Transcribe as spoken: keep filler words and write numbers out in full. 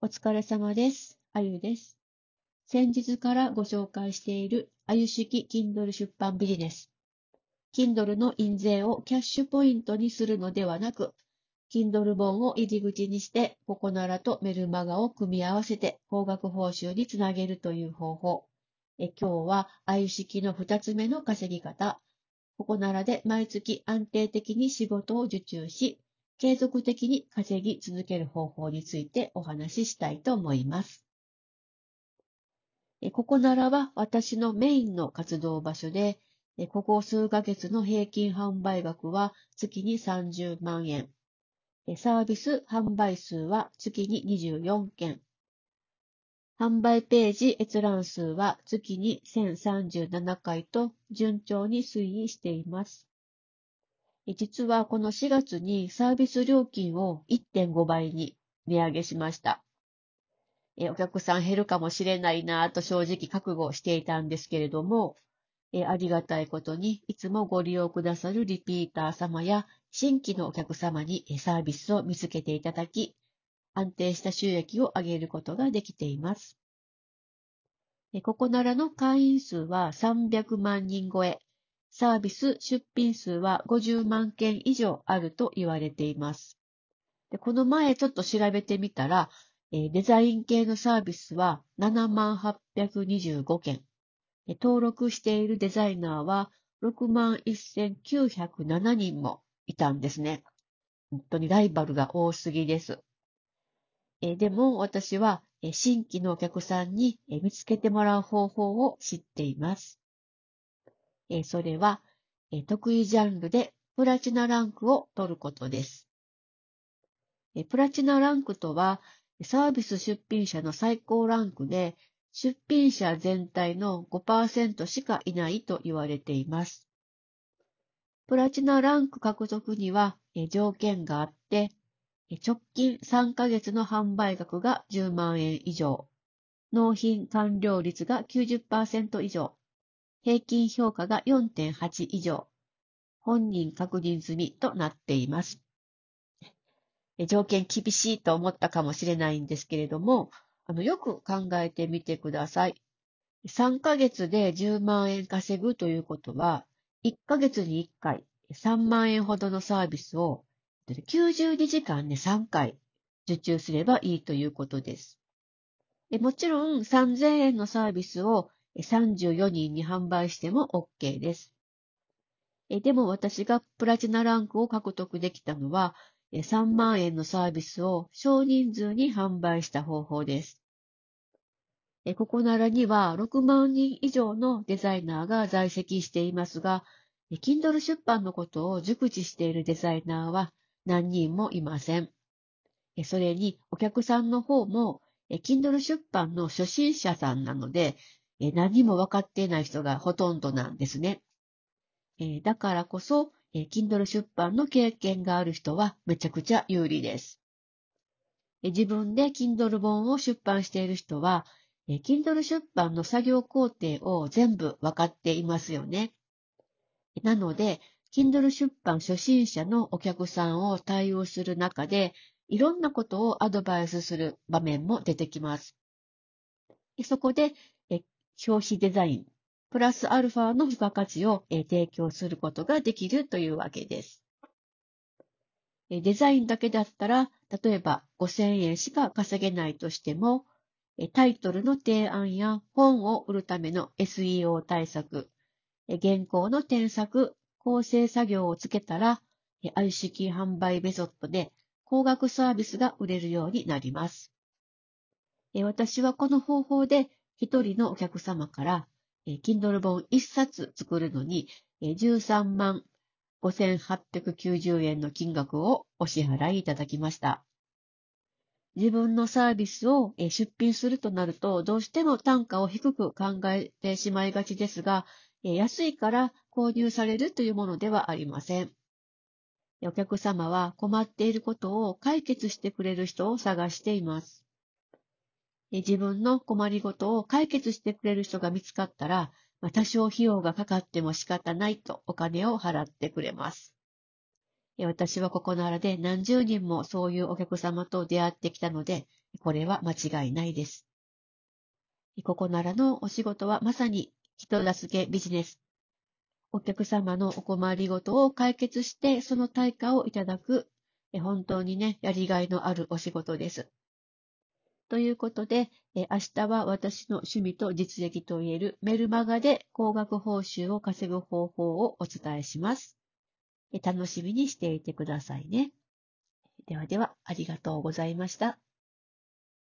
お疲れ様です。あゆです。先日からご紹介しているあゆ式 Kindle 出版ビジネス。Kindle の印税をキャッシュポイントにするのではなく、Kindle 本を入り口にして、ココナラとメルマガを組み合わせて高額報酬につなげるという方法。え今日はあゆ式のふたつめの稼ぎ方。ココナラで毎月安定的に仕事を受注し、継続的に稼ぎ続ける方法についてお話ししたいと思います。ここならは私のメインの活動場所で、ここ数ヶ月の平均販売額は月にさんじゅうまんえん。サービス販売数は月ににじゅうよんけん。販売ページ閲覧数は月にせんさんじゅうななかいと順調に推移しています。実はこのしがつにサービス料金を いってんごばいに値上げしました。お客さん減るかもしれないなぁと正直覚悟していたんですけれども、ありがたいことにいつもご利用くださるリピーター様や新規のお客様にサービスを見つけていただき、安定した収益を上げることができています。ここならの会員数はさんびゃくまんにん超え、サービス出品数はごじゅうまんけん以上あると言われています。でこの前ちょっと調べてみたら、デザイン系のサービスはななまんはっぴゃくにじゅうごけん、登録しているデザイナーはろくまんせんきゅうひゃくななにんもいたんですね。本当にライバルが多すぎです。でも私は新規のお客さんに見つけてもらう方法を知っています。それは得意ジャンルでプラチナランクを取ることです。プラチナランクとはサービス出品者の最高ランクで出品者全体の ごパーセント しかいないと言われています。プラチナランク獲得には条件があって、直近さんかげつの販売額がじゅうまんえん以上、納品完了率が きゅうじゅっパーセント 以上、平均評価が よんてんはち 以上、本人確認済みとなっています。条件厳しいと思ったかもしれないんですけれども、あのよく考えてみてください。さんかげつでじゅうまんえん稼ぐということは、いっかげつにいっかいさんまんえんほどのサービスをきゅうじゅうにじかんでさんかい受注すればいいということです。もちろんさんぜんえんのサービスをさんじゅうよにんに販売しても OK です。でも私がプラチナランクを獲得できたのはさんまんえんのサービスを少人数に販売した方法です。ここならにはろくまんにん以上のデザイナーが在籍していますが、Kindle 出版のことを熟知しているデザイナーは何人もいません。それにお客さんの方も Kindle 出版の初心者さんなので、何も分かっていない人がほとんどなんですね。だからこそ、Kindle 出版の経験がある人はめちゃくちゃ有利です。自分で Kindle 本を出版している人は、Kindle 出版の作業工程を全部分かっていますよね。なので、Kindle 出版初心者のお客さんを対応する中で、いろんなことをアドバイスする場面も出てきます。そこで、表紙デザイン、プラスアルファの付加価値を提供することができるというわけです。デザインだけだったら、例えばごせんえんしか稼げないとしても、タイトルの提案や本を売るための エスイーオー 対策、原稿の添削、構成作業をつけたら、あゆ式販売メソッドで高額サービスが売れるようになります。私はこの方法で一人のお客様から、Kindle 本一冊作るのにじゅうさんまんごせんはっぴゃくきゅうじゅうえんの金額をお支払いいただきました。自分のサービスを出品するとなると、どうしても単価を低く考えてしまいがちですが、安いから購入されるというものではありません。お客様は困っていることを解決してくれる人を探しています。自分の困りごとを解決してくれる人が見つかったら、多少費用がかかっても仕方ないとお金を払ってくれます。私はここならで何十人もそういうお客様と出会ってきたので、 これは間違いないです。ここならのお仕事はまさに人助けビジネス。お客様のお困りごとを解決して、その対価をいただく、本当にね、やりがいのあるお仕事です。ということで、明日は私の趣味と実績といえるメルマガで高額報酬を稼ぐ方法をお伝えします。楽しみにしていてくださいね。ではでは、ありがとうございました。